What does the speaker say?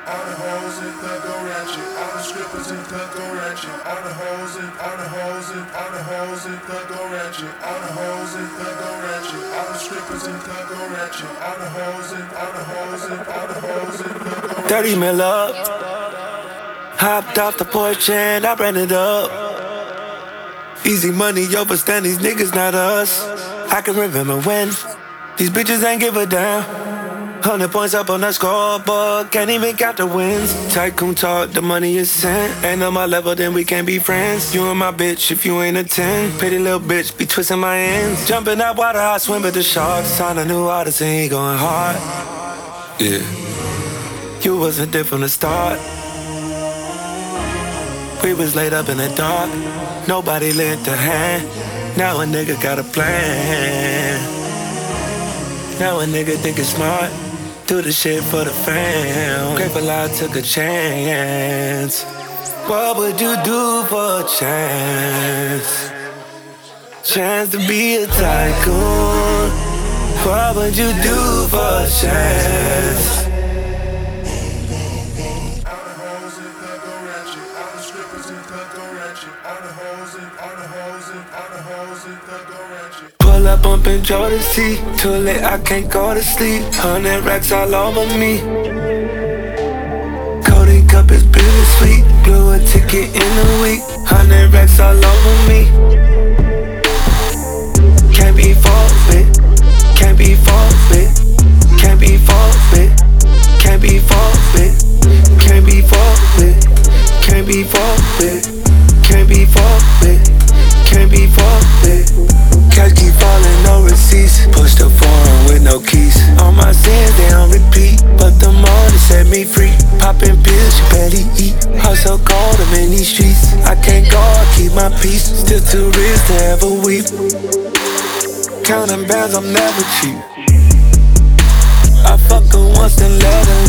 all the hoes in club go ratchet, all the strippers in club go ratchet, all the hoes in, all the hoes in, all the hoes in club go ratchet, all the hoes in club go ratchet, all the strippers in club go ratchet, all the hoes in, all the hoes in, all the hoes in club go ratchet. 30 mil up, hopped off the porch and I ran it up. Easy money overstand these niggas not us. I can remember when these bitches ain't give a damn. 100 points up on the scoreboard, can't even count the wins. Tycoon talk, the money is sent. Ain't on my level, then we can't be friends. You and my bitch, if you ain't a 10. Pretty little bitch, be twisting my ends. Jumping out water, I swim with the sharks. Sign a new artist and he going hard. Yeah. You wasn't there from the start. We was laid up in the dark. Nobody lent a hand. Now a nigga got a plan. Now a nigga think it's smart. Do the shit for the fam. Grateful I took a chance. What would you do for a chance? Chance to be a tycoon. What would you do for a chance? Pull up, bumpin' Jordan's T. Too late, I can't go to sleep. 100 racks all over me. Cody cup is bittersweet. Blew a ticket in a week. 100 racks all over me. Can't be fought with. Can't be fought with. Can't be fought with. Can't be fought with. Can't be fought with. Can't be fought with. Can't be fought with. Can't be fought with. Cash keep falling, no receipts. Push the foreign with no keys. All my sins, they on repeat. But the money set me free. Popping pills, you barely eat. Hustle cold, I'm in these streets. I can't go, I keep my peace. Still too rich to ever weep. Counting bands, I'm never cheap. I fuck her once, then let her